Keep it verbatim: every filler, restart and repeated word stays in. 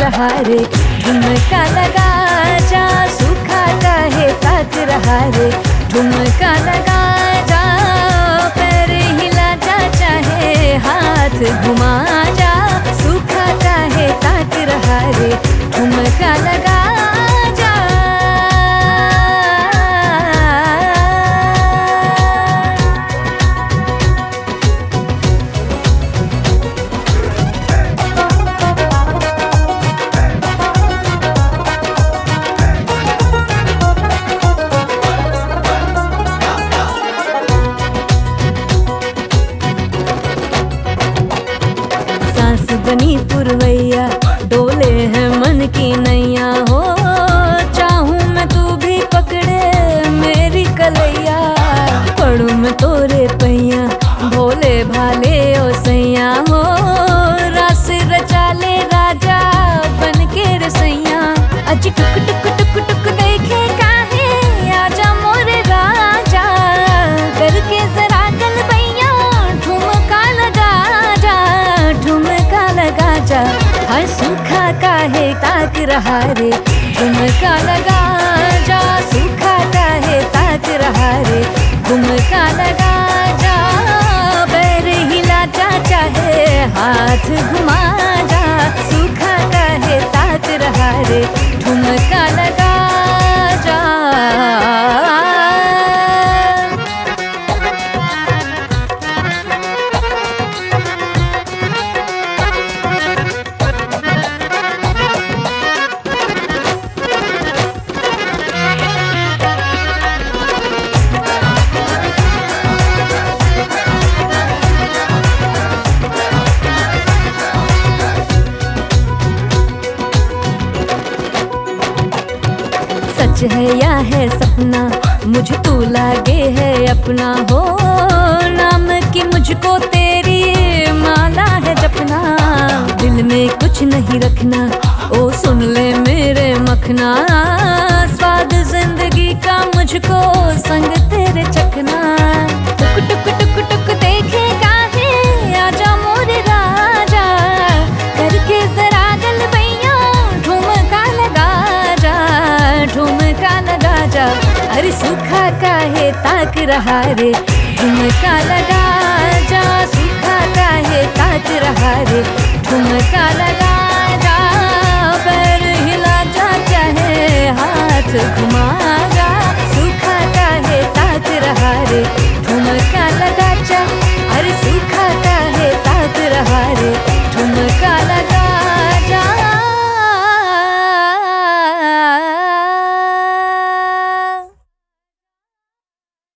रहा रे, ठुमका लगा जा, सूखा काहे ताक रहा रे, ठुमका लगा जा, पैर हिला जा, चाहे हाथ घुमा जा, सूखा काहे ताक रहा रे, ठुमका लगा जा। बनी पुरवैया डोले है मन की नैया हो, चाहूं मैं तू भी पकड़े मेरी कलैया, पढ़ूं मैं तोरे पैया भोले भाले ओ सैया हो, रास रचा ले राजा बन के रसैया, अज टुक टुक टुक टुक देखे काहे आजा मोरे राजा, करके जरा गल बैया ठुमका लगा जा, ठुमका लगा जा, हर सूखा काहे ताक रहा रे, ठुमका लगा जा, सूखा काहे ताक रहा रे, ठुमका लगा जा, पैर हिला जा, चाहे हाथ घुमा जा, सूखा काहे ताक रहा रे, ठुमका लगा जा। सच है या है सपना, मुझे तू लागे है अपना हो, नाम की मुझको तेरी माला है जपना, दिल में कुछ नहीं रखना, ओ सुन ले मेरे मखना, स्वाद जिंदगी का मुझको संग तेरे चखना, टुक टुक टुक टुक देखे काहे आजा मोरे राजा, करके जरा गल बैया ठुमका लगा जा, ठुमका लगा जा, अरे सूखा काहे ताक रहा रे, ठुमका लगा जा, सूखा काहे ताक रहा रे, ठुमका लगा